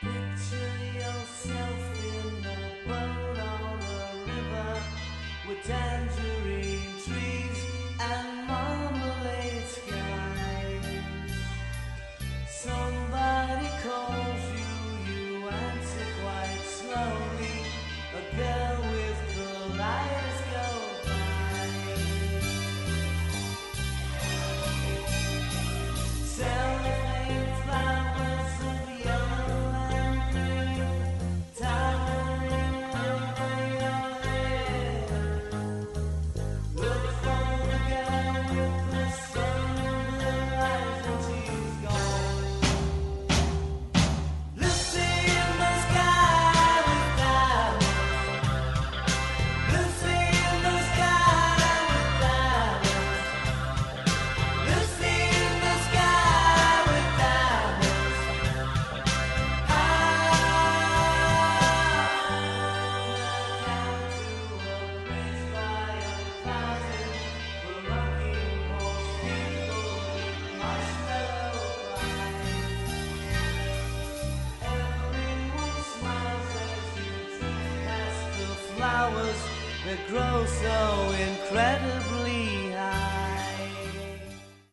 Picture yourself in a boat on a river with tangerine trees and marmalade skies. Somebody calls you, you answer quite slowly. A girl with kaleidoscope eyes. Cellophane flowers of yellow and green, towering over your head. Look for the girl with the sun in her eyes and she's gone. Lucy in the sky with diamonds. Lucy in the sky with diamonds. Lucy in the sky with diamonds. Flowers that grow so incredibly